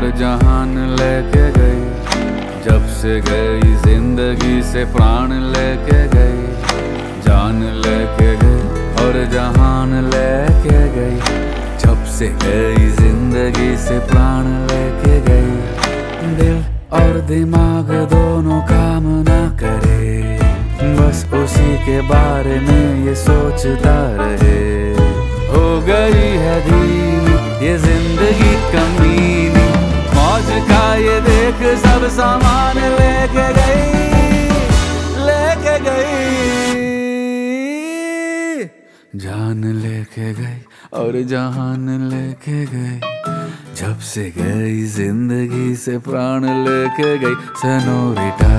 और जहान लेके गई। जब से गई जिंदगी से प्राण लेके गई, जान लेके गई और जहान लेके गई। जब से गई जिंदगी से प्राण लेके गई। दिल और दिमाग दोनों काम ना करे, बस उसी के बारे में ये सोचता रहे। हो गई है धीमी ये जिंदगी कमीनी, मौज का ये देख सब सामान लेके गई, लेके गई। जान लेके गई और जहान लेके गई। जब से गई जिंदगी से प्राण लेके गई। Senorita,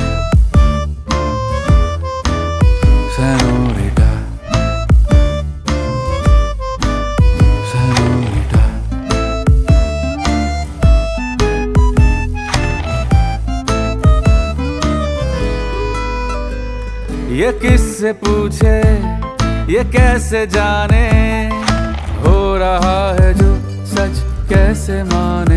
senorita, senorita. ये किससे पूछे, ये कैसे जाने, हो रहा है जो सच कैसे माने।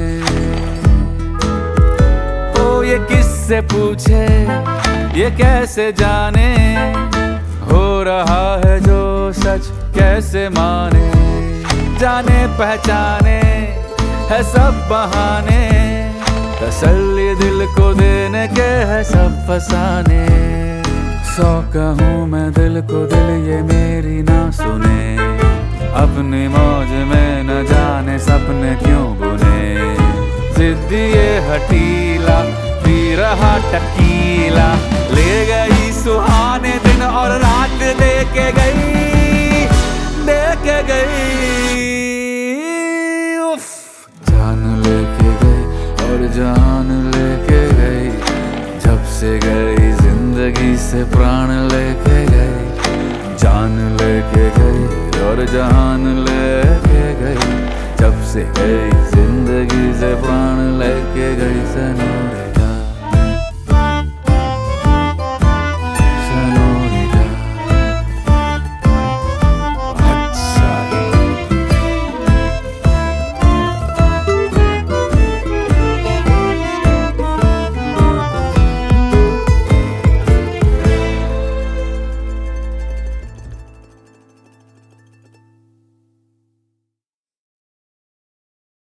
ओ ये किससे पूछे, ये कैसे जाने, हो रहा है जो सच कैसे माने। जाने पहचाने है सब बहाने, तसल्ली दिल को देने के है सब फसाने। सौ कहूँ मैं दिल को, दिल ये मेरी ना सुने। अपनी मौज में न जाने सपने क्यों बुने। जिद्दी ये हटीला पी रहा टकीला, ले गई सुहाने दिन और रात देके गई, देके गई। उफ, जान लेके गई और जान लेके गई। जब से गई जिंदगी से प्राण लेके गई, जान लेके गई और जहान लेके गई। जब से गई जिंदगी से प्राण लेके गई। सेनोरिटा।